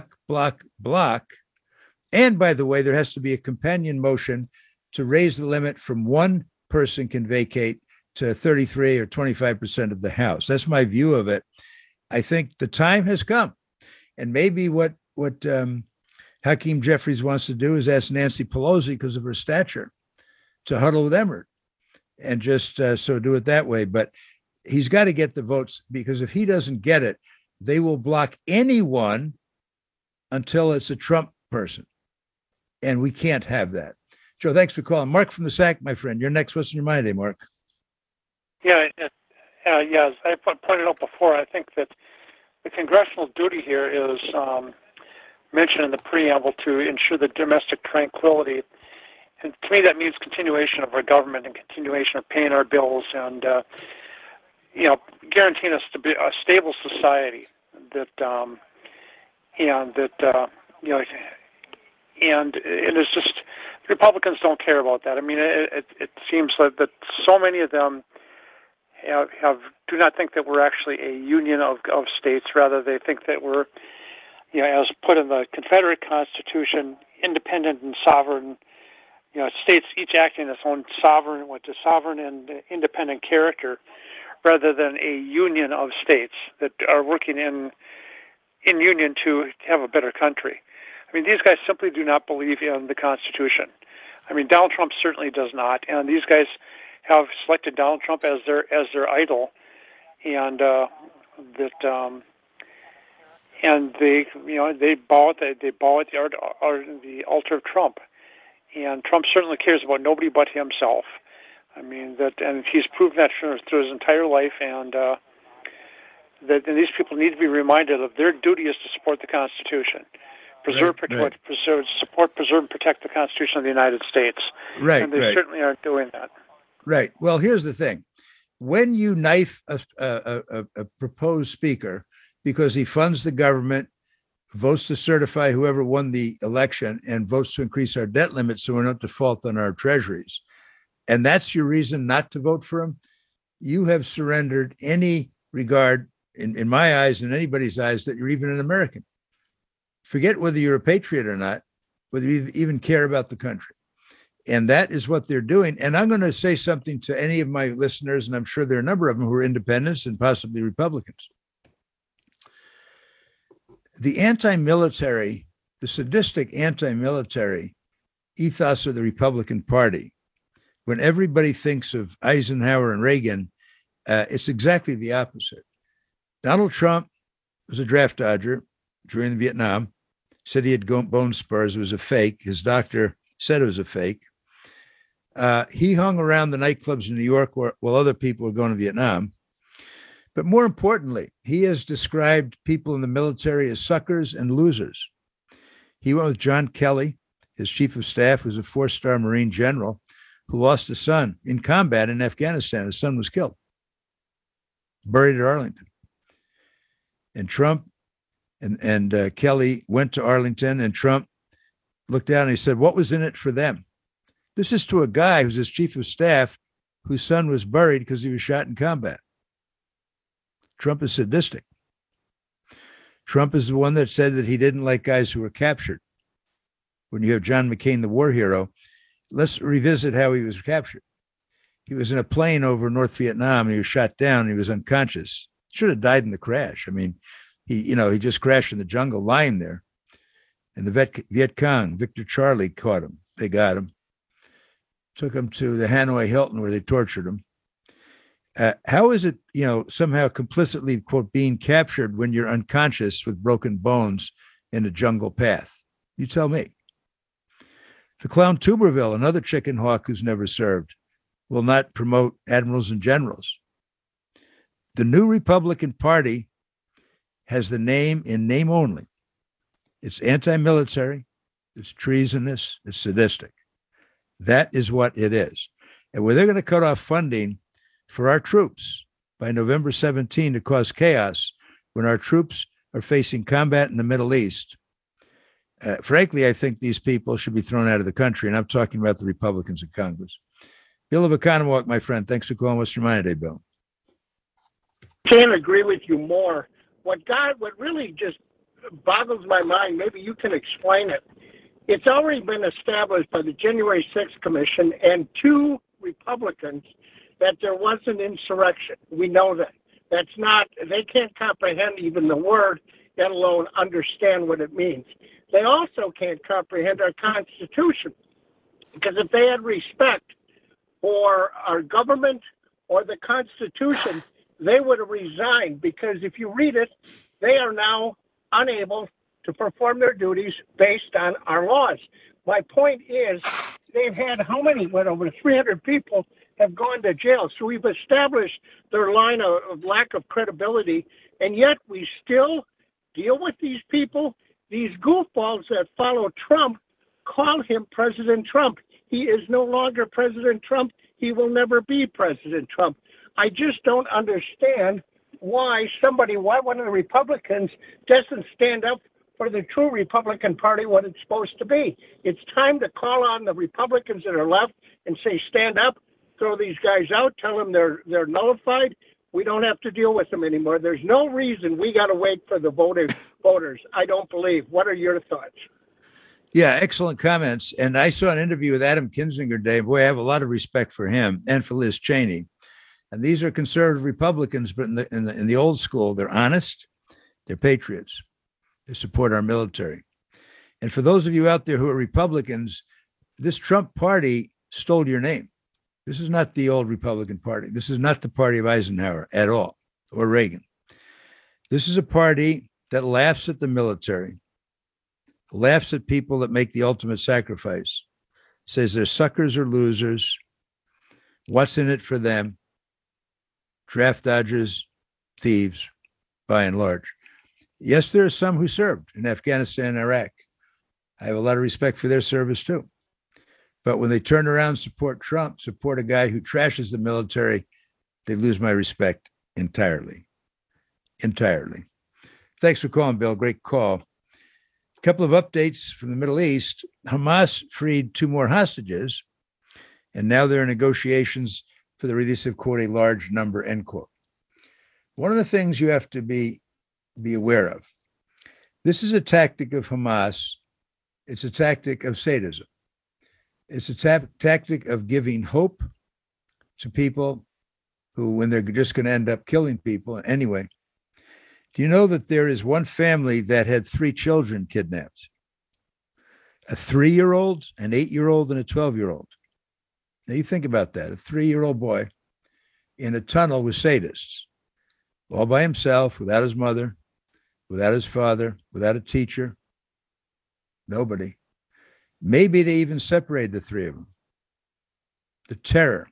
And by the way, there has to be a companion motion to raise the limit from one person can vacate to 33 or 25% of the House. That's my view of it. I think the time has come. And maybe what Hakeem Jeffries wants to do is ask Nancy Pelosi, because of her stature, to huddle with Emmert and just so do it that way. But he's got to get the votes, because if he doesn't get it, they will block anyone until it's a Trump person. And we can't have that. Joe, thanks for calling. Mark from the SAC, my friend. You're next. What's in your mind today, Mark? Yeah, as I pointed out before, I think that the congressional duty here is mentioned in the preamble to ensure the domestic tranquility. And to me, that means continuation of our government and continuation of paying our bills and, guaranteeing us to be a stable society and it's just, Republicans don't care about that. I mean, it seems like that so many of them do not think that we're actually a union of states. Rather, they think that we're, as put in the Confederate Constitution, independent and sovereign, states each acting its own sovereign and independent character, rather than a union of states that are working in union to have a better country. I mean, these guys simply do not believe in the Constitution. I mean, Donald Trump certainly does not, and these guys have selected Donald Trump as their idol, and and they bow at the altar of Trump, and Trump certainly cares about nobody but himself. I mean and he's proven that through his entire life, and that these people need to be reminded of their duty is to support the Constitution. Preserve, and protect the Constitution of the United States. Right, and they certainly aren't doing that. Right. Well, here's the thing. When you knife a proposed speaker because he funds the government, votes to certify whoever won the election, and votes to increase our debt limit so we're not default on our treasuries, and that's your reason not to vote for him, you have surrendered any regard, in my eyes and anybody's eyes, that you're even an American. Forget whether you're a patriot or not, whether you even care about the country. And that is what they're doing. And I'm going to say something to any of my listeners, and I'm sure there are a number of them who are independents and possibly Republicans. The anti-military, the sadistic anti-military ethos of the Republican Party, when everybody thinks of Eisenhower and Reagan, it's exactly the opposite. Donald Trump was a draft dodger during Vietnam, said he had bone spurs. It was a fake. His doctor said it was a fake. He hung around the nightclubs in New York while other people were going to Vietnam. But more importantly, he has described people in the military as suckers and losers. He went with John Kelly, his chief of staff, who's a 4-star Marine general, who lost a son in combat in Afghanistan. His son was killed, buried at Arlington. And Trump and Kelly went to Arlington, and Trump looked down and he said, what was in it for them? This is to a guy who's his chief of staff, whose son was buried because he was shot in combat. Trump is sadistic. Trump is the one that said that he didn't like guys who were captured. When you have John McCain, the war hero, let's revisit how he was captured. He was in a plane over North Vietnam, and he was shot down, and he was unconscious. Should have died in the crash. I mean, he just crashed in the jungle, lying there. And the Viet Cong, Victor Charlie, caught him. They got him. Took him to the Hanoi Hilton, where they tortured him. How is it, somehow complicitly, quote, being captured when you're unconscious with broken bones in a jungle path? You tell me. The clown Tuberville, another chicken hawk who's never served, will not promote admirals and generals. The new Republican Party has the name in name only. It's anti-military, it's treasonous, it's sadistic. That is what it is. And where they're going to cut off funding for our troops by November 17 to cause chaos when our troops are facing combat in the Middle East. Frankly, I think these people should be thrown out of the country, and I'm talking about the Republicans in Congress. Bill of Economawalk, my friend, thanks for calling Western Mind today, Bill. Can't agree with you more. What really just boggles my mind, maybe you can explain it. It's already been established by the January 6th Commission and 2 Republicans that there was an insurrection. We know that. They can't comprehend even the word, let alone understand what it means. They also can't comprehend our Constitution, because if they had respect for our government or the Constitution, they would have resigned, because if you read it, they are now unable to perform their duties based on our laws. My point is, they've had over 300 people have gone to jail. So we've established their line of lack of credibility, and yet we still deal with these people. These goofballs that follow Trump call him President Trump. He is no longer President Trump. He will never be President Trump. I just don't understand why one of the Republicans doesn't stand up for the true Republican Party, what it's supposed to be. It's time to call on the Republicans that are left and say, stand up throw these guys out, tell them they're nullified. We don't have to deal with them anymore. There's no reason we got to wait for the voters. I don't believe. What are your thoughts? Yeah, excellent comments. And I saw an interview with Adam Kinzinger today. Boy, I have a lot of respect for him and for Liz Cheney. And these are conservative Republicans, but in the old school, they're honest, they're patriots, they support our military. And for those of you out there who are Republicans, this Trump party stole your name. This is not the old Republican Party. This is not the party of Eisenhower at all, or Reagan. This is a party that laughs at the military, laughs at people that make the ultimate sacrifice, says they're suckers or losers, what's in it for them, draft dodgers, thieves, by and large. Yes, there are some who served in Afghanistan and Iraq. I have a lot of respect for their service too. But when they turn around and support Trump, support a guy who trashes the military, they lose my respect entirely. Entirely. Thanks for calling, Bill. Great call. A couple of updates from the Middle East. Hamas freed 2 more hostages, and now there are negotiations for the release of, quote, a large number, end quote. One of the things you have to be aware of, this is a tactic of Hamas. It's a tactic of sadism. It's a tactic of giving hope to people who, when they're just going to end up killing people anyway. Do you know that there is one family that had 3 children kidnapped? A 3-year-old, an 8-year-old, and a 12-year-old. Now you think about that, a 3-year-old boy in a tunnel with sadists, all by himself, without his mother, without his father, without a teacher, nobody. Maybe they even separated the 3 of them. The terror.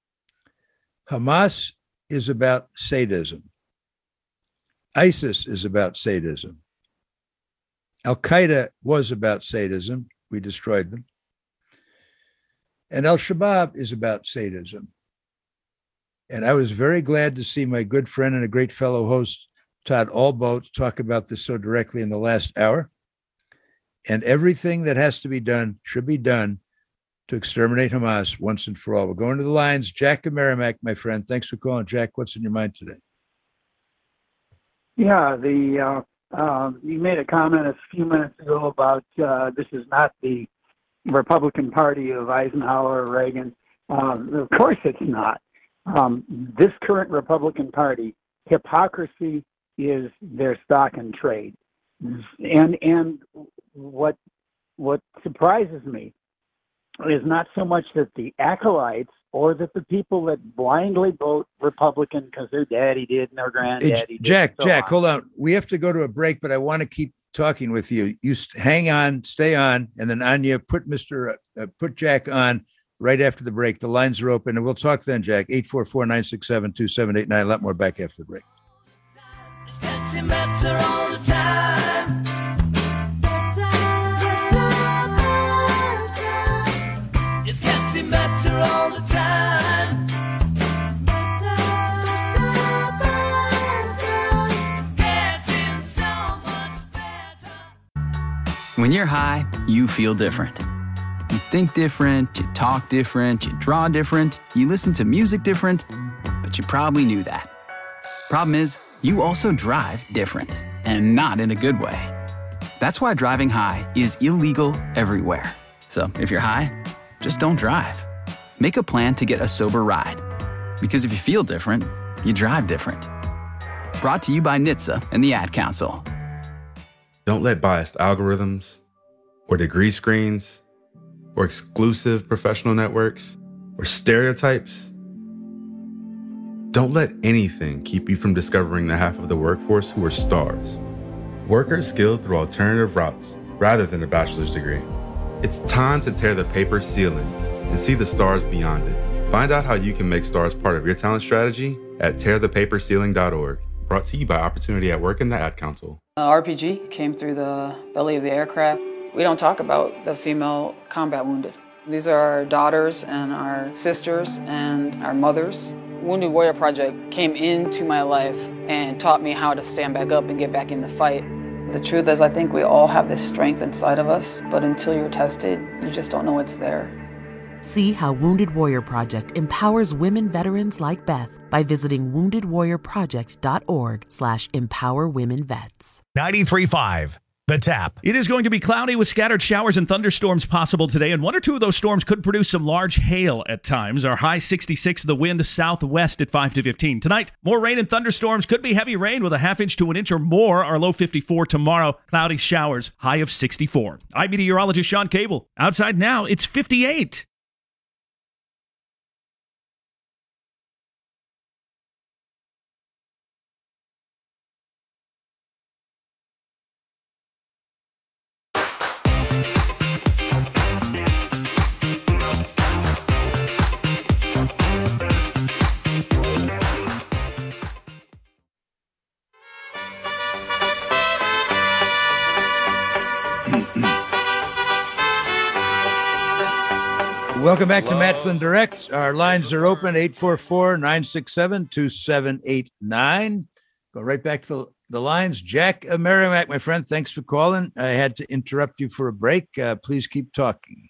Hamas is about sadism. ISIS is about sadism. Al-Qaeda was about sadism. We destroyed them. And Al-Shabaab is about sadism. And I was very glad to see my good friend and a great fellow host, Todd Alboat, talk about this so directly in the last hour. And everything that has to be done should be done to exterminate Hamas once and for all. We're going to the lines. Jack and Merrimack, my friend. Thanks for calling. Jack, what's in your mind today? Yeah, you made a comment a few minutes ago about this is not the Republican Party of Eisenhower or Reagan. Of course it's not. This current Republican Party, hypocrisy is their stock and trade. And what surprises me is not so much that the acolytes or that the people that blindly vote Republican because their daddy did and their granddaddy did. Jack, hold on. We have to go to a break, but I want to keep talking with you. You hang on, stay on, and then Anya, put Jack on right after the break. The lines are open, and we'll talk then, Jack. 844-967-2789. A lot more back after the break. It's getting better all the time. It's getting better all the time. Getting so much better. When you're high, you feel different. You think different, you talk different, you draw different, you listen to music different, but you probably knew that. Problem is, you also drive different, and not in a good way. That's why driving high is illegal everywhere. So if you're high, just don't drive. Make a plan to get a sober ride. Because if you feel different, you drive different. Brought to you by NHTSA and the Ad Council. Don't let biased algorithms, or degree screens, or exclusive professional networks, or stereotypes. Don't let anything keep you from discovering the half of the workforce who are stars. Workers skilled through alternative routes rather than a bachelor's degree. It's time to tear the paper ceiling and see the stars beyond it. Find out how you can make stars part of your talent strategy at tearthepaperceiling.org. Brought to you by Opportunity at Work and the Ad Council. RPG came through the belly of the aircraft. We don't talk about the female combat wounded. These are our daughters and our sisters and our mothers. Wounded Warrior Project came into my life and taught me how to stand back up and get back in the fight. The truth is, I think we all have this strength inside of us, but until you're tested, you just don't know it's there. See how Wounded Warrior Project empowers women veterans like Beth by visiting woundedwarriorproject.org/empowerwomenvets. 93.5. The Tap. It is going to be cloudy with scattered showers and thunderstorms possible today, and one or two of those storms could produce some large hail at times. Our high 66, the wind southwest at 5 to 15. Tonight, more rain and thunderstorms. Could be heavy rain with a half inch to an inch or more. Our low 54 tomorrow. Cloudy showers, high of 64. I'm meteorologist Sean Cable. Outside now, it's 58. Welcome back to Matt Flynn Direct. Our lines are open, 844-967-2789. Go right back to the lines. Jack Merrimack, my friend, thanks for calling. I had to interrupt you for a break. Please keep talking.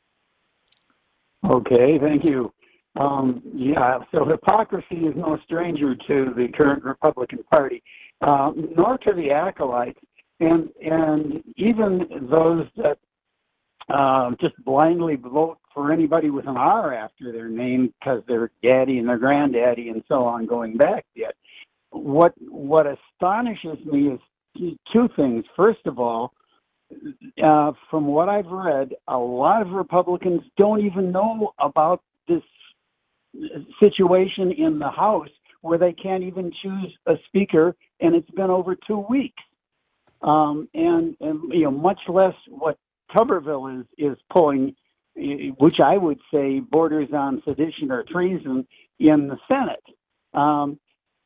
Okay, thank you. So hypocrisy is no stranger to the current Republican Party, nor to the acolytes, and even those that just blindly vote for anybody with an R after their name because their daddy and their granddaddy and so on going back yet. What astonishes me is two things. First of all, from what I've read, a lot of Republicans don't even know about this situation in the House where they can't even choose a speaker, and it's been over 2 weeks. And much less what Tuberville is pulling, which I would say borders on sedition or treason in the Senate. And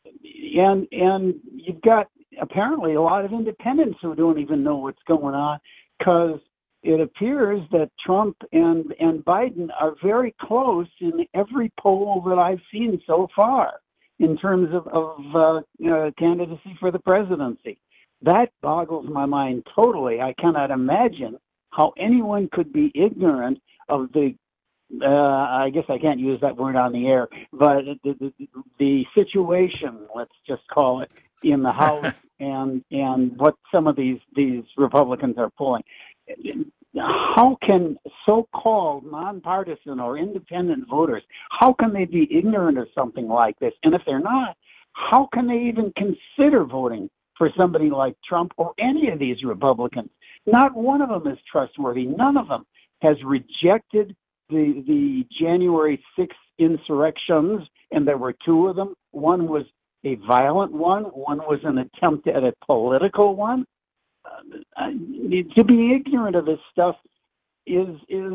you've got apparently a lot of independents who don't even know what's going on, because it appears that Trump and Biden are very close in every poll that I've seen so far in terms of candidacy for the presidency. That boggles my mind totally. I cannot imagine how anyone could be ignorant of the, I guess I can't use that word on the air, but the situation, let's just call it, in the House and what some of these Republicans are pulling. How can so-called nonpartisan or independent voters, how can they be ignorant of something like this? And if they're not, how can they even consider voting for somebody like Trump or any of these Republicans? Not one of them is trustworthy. None of them has rejected the January 6th insurrections, and there were two of them. One was a violent one. One was an attempt at a political one. To be ignorant of this stuff is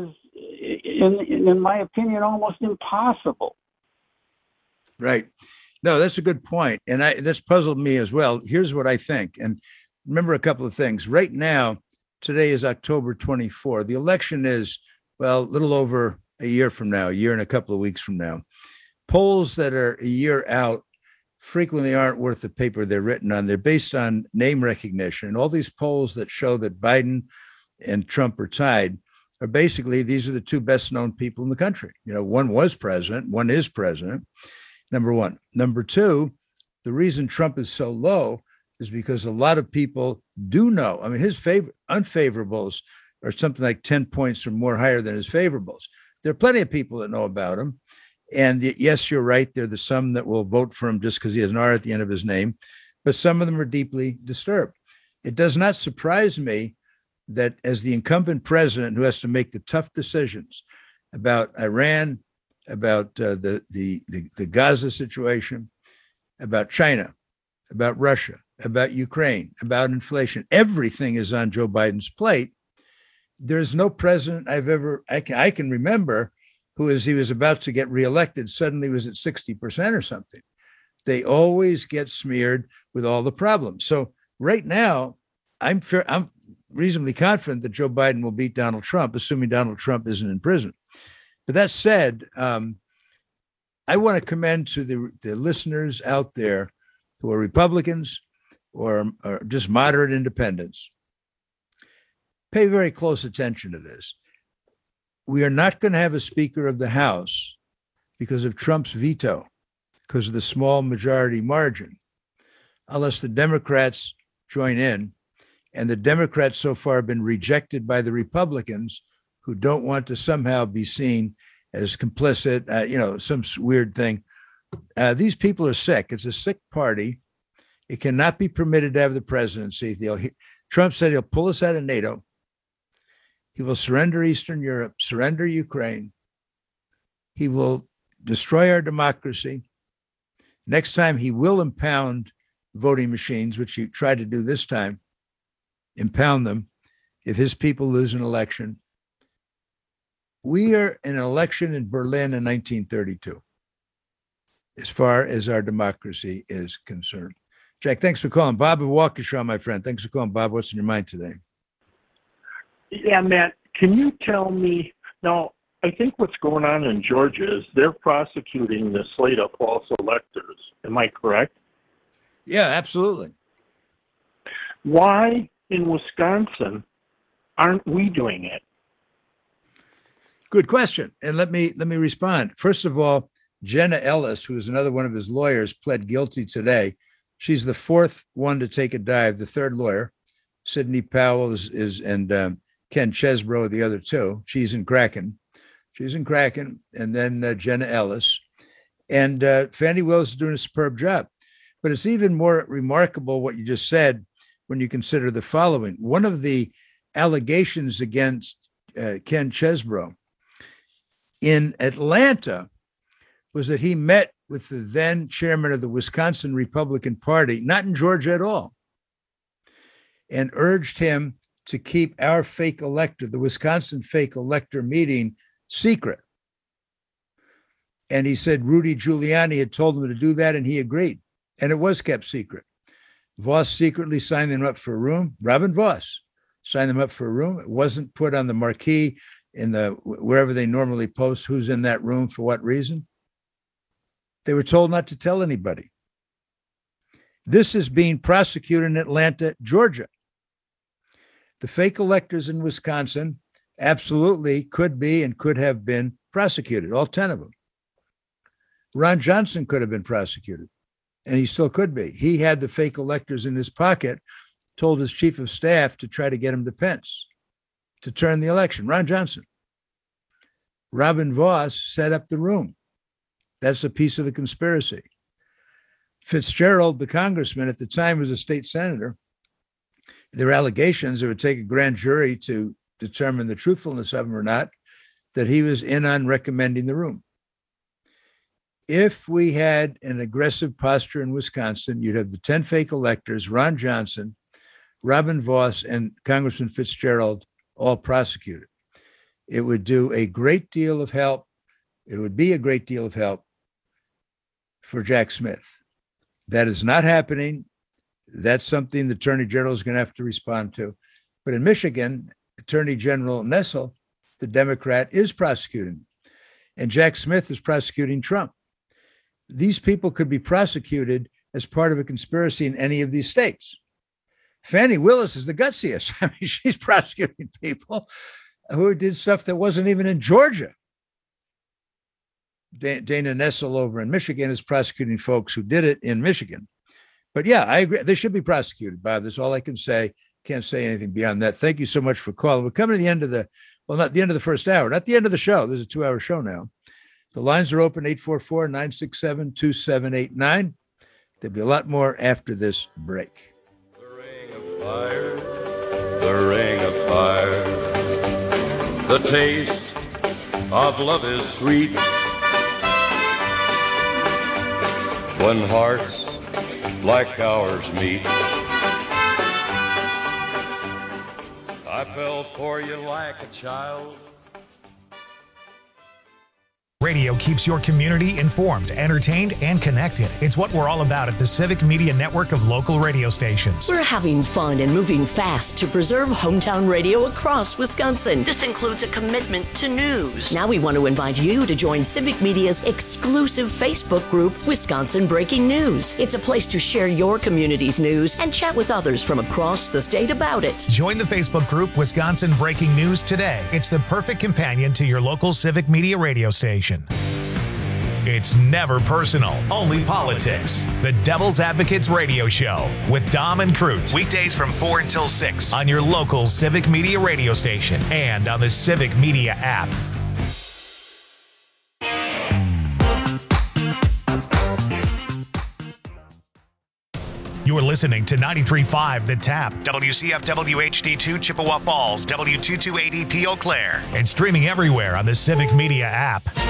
in my opinion, almost impossible. Right. No, that's a good point. And that's puzzled me as well. Here's what I think. And remember a couple of things. Right now, today is October 24. The election is, well, a little over a year from now, a year and a couple of weeks from now. Polls that are a year out frequently aren't worth the paper they're written on. They're based on name recognition. And all these polls that show that Biden and Trump are tied are basically, these are the two best known people in the country. One was president, one is president, number one. Number two, the reason Trump is so low is because a lot of people do know. I mean, his unfavorables are something like 10 points or more higher than his favorables. There are plenty of people that know about him. And yes, you're right. There are the some that will vote for him just because he has an R at the end of his name. But some of them are deeply disturbed. It does not surprise me that as the incumbent president who has to make the tough decisions about Iran, about the Gaza situation, about China, about Russia, about Ukraine, about inflation, everything is on Joe Biden's plate. There's no president I can remember who, as he was about to get reelected, suddenly was at 60% or something. They always get smeared with all the problems. So right now, I'm reasonably confident that Joe Biden will beat Donald Trump, assuming Donald Trump isn't in prison. But that said, I want to commend to the listeners out there who are Republicans or just moderate independents. Pay very close attention to this. we are not going to have a Speaker of the House because of Trump's veto, because of the small majority margin, unless the Democrats join in. And the Democrats so far have been rejected by the Republicans, who don't want to somehow be seen as complicit, some weird thing. These people are sick. It's a sick party. It cannot be permitted to have the presidency. Trump said he'll pull us out of NATO. He will surrender Eastern Europe, surrender Ukraine. He will destroy our democracy. Next time, he will impound voting machines, which he tried to do this time, impound them if his people lose an election. We are in an election in Berlin in 1932, as far as our democracy is concerned. Jack, thanks for calling. Bob of Waukesha, my friend. Thanks for calling. Bob, what's in your mind today? Yeah, Matt, can you tell me, now, I think what's going on in Georgia is they're prosecuting the slate of false electors. Am I correct? Yeah, absolutely. Why in Wisconsin aren't we doing it? Good question. And let me respond. First of all, Jenna Ellis, who is another one of his lawyers, pled guilty today. She's the fourth one to take a dive, the third lawyer. Sidney Powell is and Ken Chesbrough, the other two. She's in Kraken. And then Jenna Ellis. And Fannie Willis is doing a superb job. But it's even more remarkable what you just said when you consider the following. One of the allegations against Ken Chesbrough in Atlanta was that he met with the then chairman of the Wisconsin Republican Party, not in Georgia at all, and urged him to keep our fake elector, the Wisconsin fake elector meeting, secret. And he said Rudy Giuliani had told him to do that, and he agreed. And it was kept secret. Voss secretly signed them up for a room. Robin Voss signed them up for a room. It wasn't put on the marquee in the wherever they normally post who's in that room for what reason. They were told not to tell anybody. This is being prosecuted in Atlanta, Georgia. The fake electors in Wisconsin absolutely could be and could have been prosecuted, all 10 of them. Ron Johnson could have been prosecuted, and he still could be. He had the fake electors in his pocket, told his chief of staff to try to get him to Pence to turn the election. Ron Johnson. Robin Voss set up the room. That's a piece of the conspiracy. Fitzgerald, the congressman at the time, was a state senator. There were allegations it would take a grand jury to determine the truthfulness of them or not, that he was in on recommending the room. If we had an aggressive posture in Wisconsin, you'd have the 10 fake electors, Ron Johnson, Robin Voss, and Congressman Fitzgerald all prosecuted. It would do a great deal of help. It would be a great deal of help for Jack Smith. That is not happening. That's something the Attorney General is going to have to respond to. But in Michigan, Attorney General Nessel, the Democrat, is prosecuting. And Jack Smith is prosecuting Trump. These people could be prosecuted as part of a conspiracy in any of these states. Fannie Willis is the gutsiest. I mean, she's prosecuting people who did stuff that wasn't even in Georgia. Dana Nessel over in Michigan is prosecuting folks who did it in Michigan. But yeah, I agree. They should be prosecuted, Bob. That's all I can say. Can't say anything beyond that. Thank you so much for calling. We're coming to the end of not the end of the first hour, not the end of the show. There's a 2-hour show now. The lines are open, 844-967-2789. There'll be a lot more after this break. The ring of fire, the taste of love is sweet. When hearts like ours meet, I fell for you like a child. Radio keeps your community informed, entertained, and connected. It's what we're all about at the Civic Media Network of local radio stations. We're having fun and moving fast to preserve hometown radio across Wisconsin. This includes a commitment to news. Now we want to invite you to join Civic Media's exclusive Facebook group, Wisconsin Breaking News. It's a place to share your community's news and chat with others from across the state about it. Join the Facebook group Wisconsin Breaking News today. It's the perfect companion to your local Civic Media radio station. It's never personal, only politics. The Devil's Advocates Radio Show with Dom and Crute. Weekdays from 4 until 6 on your local Civic Media radio station and on the Civic Media app. You're listening to 93.5 The Tap, WCFW HD2 Chippewa Falls, W228EP Eau Claire, and streaming everywhere on the Civic Media app.